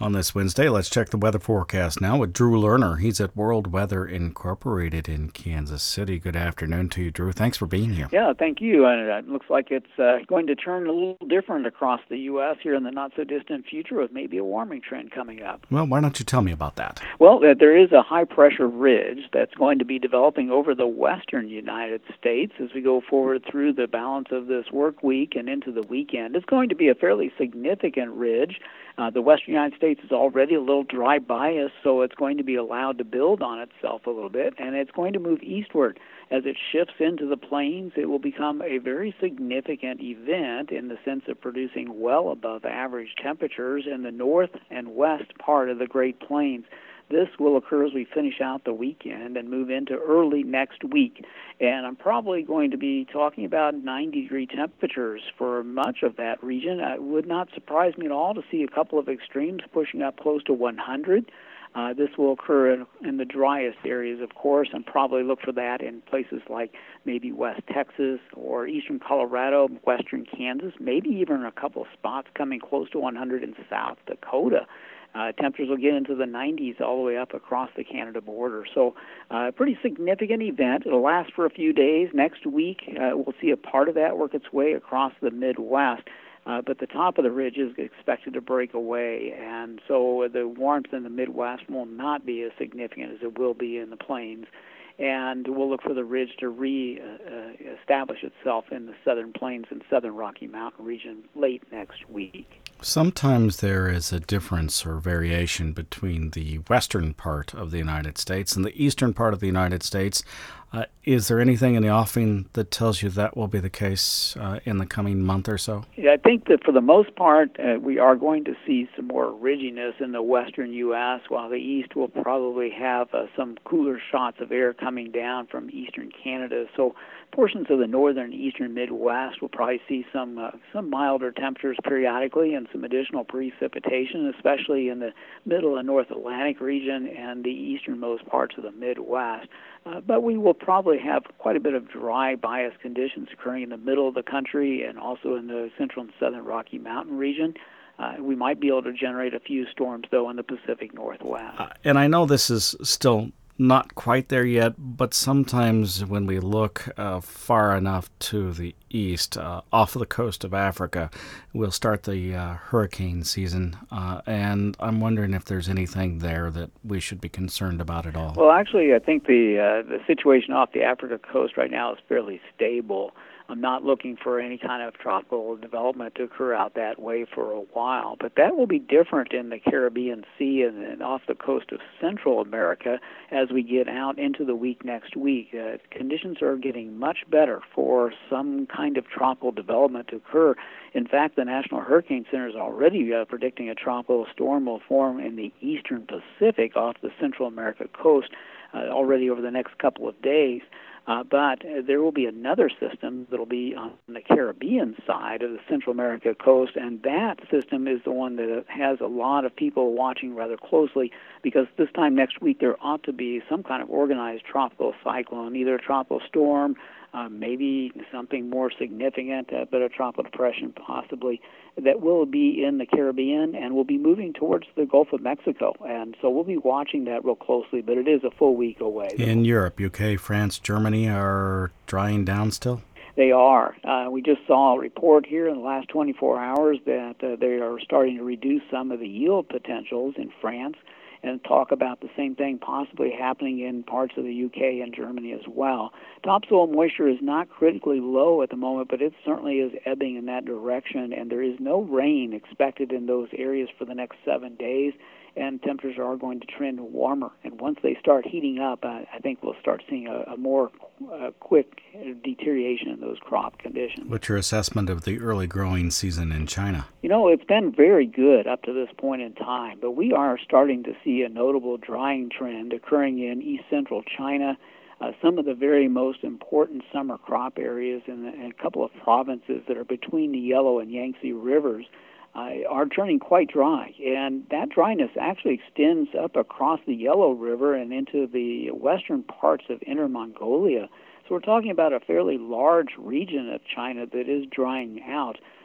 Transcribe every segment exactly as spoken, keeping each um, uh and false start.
On this Wednesday, let's check the weather forecast now with Drew Lerner. He's at World Weather Incorporated in Kansas City. Good afternoon to you, Drew. Thanks for being here. Yeah, thank you. And it looks like it's uh, going to turn a little different across the U S here in the not-so-distant future with maybe a warming trend coming up. Well, why don't you tell me about that? Well, uh, there is a high-pressure ridge that's going to be developing over the western United States as we go forward through the balance of this work week and into the weekend. It's going to be a fairly significant ridge. Uh, the western United States is already a little dry bias, so it's going to be allowed to build on itself a little bit, and it's going to move eastward. As it shifts into the plains, it will become a very significant event in the sense of producing well above average temperatures in the north and west part of the Great Plains. This will occur as we finish out the weekend and move into early next week. And I'm probably going to be talking about ninety-degree temperatures for much of that region. It would not surprise me at all to see a couple of extremes pushing up close to one hundred. Uh, this will occur in, in the driest areas, of course, and probably look for that in places like maybe West Texas or eastern Colorado, western Kansas, maybe even a couple of spots coming close to one hundred in South Dakota. Uh, temperatures will get into the nineties all the way up across the Canada border. So a uh, pretty significant event. It'll last for a few days. Next week, uh, we'll see a part of that work its way across the Midwest. Uh, but the top of the ridge is expected to break away, and so the warmth in the Midwest will not be as significant as it will be in the plains. And we'll look for the ridge to re-establish uh, itself in the southern plains and southern Rocky Mountain region late next week. Sometimes there is a difference or variation between the western part of the United States and the eastern part of the United States. Uh, is there anything in the offing that tells you that will be the case uh, in the coming month or so? Yeah, I think that for the most part, uh, we are going to see some more ridginess in the western U S, while the east will probably have uh, some cooler shots of air coming down from eastern Canada. So portions of the northern and eastern Midwest will probably see some uh, some milder temperatures periodically and some additional precipitation, especially in the middle and North Atlantic region and the easternmost parts of the Midwest. Uh, but we will probably have quite a bit of dry bias conditions occurring in the middle of the country and also in the central and southern Rocky Mountain region. Uh, we might be able to generate a few storms, though, in the Pacific Northwest. Uh, and I know this is still not quite there yet, but sometimes when we look uh, far enough to the east, uh, off of the coast of Africa, we'll start the uh, hurricane season, uh, and I'm wondering if there's anything there that we should be concerned about at all. Well, actually, I think the uh, the situation off the Africa coast right now is fairly stable. I'm not looking for any kind of tropical development to occur out that way for a while, but that will be different in the Caribbean Sea and, and off the coast of Central America as we get out into the week next week. Uh, conditions are getting much better for some kind of tropical development to occur. In fact, the National Hurricane Center is already uh, predicting a tropical storm will form in the eastern Pacific off the Central America coast uh, already over the next couple of days. Uh, but uh, there will be another system that will be on the Caribbean side of the Central America coast, and that system is the one that has a lot of people watching rather closely, because this time next week there ought to be some kind of organized tropical cyclone, either a tropical storm, uh, maybe something more significant, uh, but a tropical depression possibly, that will be in the Caribbean and will be moving towards the Gulf of Mexico. And so we'll be watching that real closely, but it is a full week away. In Europe, U K, France, Germany are drying down still? They are. Uh, we just saw a report here in the last twenty-four hours that uh, they are starting to reduce some of the yield potentials in France, and talk about the same thing possibly happening in parts of the U K and Germany as well. Topsoil moisture is not critically low at the moment, but it certainly is ebbing in that direction, and there is no rain expected in those areas for the next seven days, and temperatures are going to trend warmer. And once they start heating up, uh, I think we'll start seeing a, a more uh, quick deterioration in those crop conditions. What's your assessment of the early growing season in China? You know, it's been very good up to this point in time, but we are starting to see a notable drying trend occurring in east-central China. Uh, some of the very most important summer crop areas in, in a couple of provinces that are between the Yellow and Yangtze rivers uh, are turning quite dry. And that dryness actually extends up across the Yellow River and into the western parts of Inner Mongolia. So we're talking about a fairly large region of China that is drying out.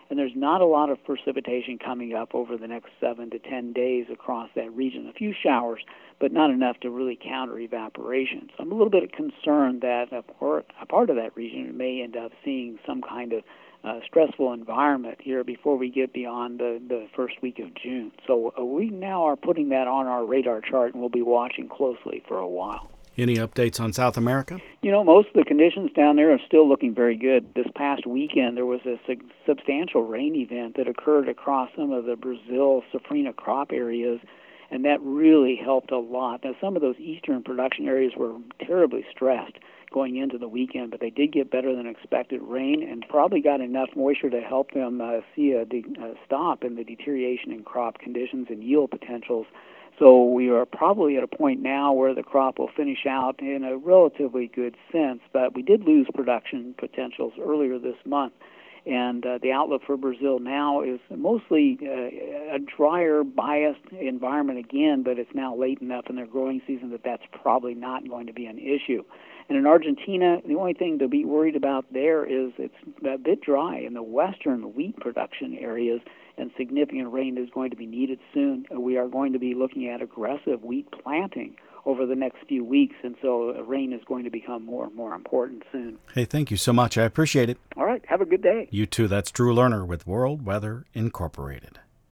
and there's not a lot of precipitation coming up over the next seven to ten days across that region. A few showers, but not enough to really counter evaporation. So I'm a little bit concerned that a part, a part of that region may end up seeing some kind of uh, stressful environment here before we get beyond the, the first week of June. So uh, we now are putting that on our radar chart, and we'll be watching closely for a while. Any updates on South America? You know, most of the conditions down there are still looking very good. This past weekend, there was a su- substantial rain event that occurred across some of the Brazil safrinha crop areas, and that really helped a lot. Now, some of those eastern production areas were terribly stressed going into the weekend, but they did get better than expected rain and probably got enough moisture to help them uh, see a, de- a stop in the deterioration in crop conditions and yield potentials. So we are probably at a point now where the crop will finish out in a relatively good sense, but we did lose production potentials earlier this month. And uh, the outlook for Brazil now is mostly uh, a drier, biased environment again, but it's now late enough in their growing season that that's probably not going to be an issue. And in Argentina, the only thing to be worried about there is it's a bit dry in the western wheat production areas, and significant rain is going to be needed soon. We are going to be looking at aggressive wheat planting over the next few weeks, and so rain is going to become more and more important soon. Hey, thank you so much. I appreciate it. All right, have a good day. You too. That's Drew Lerner with World Weather Incorporated.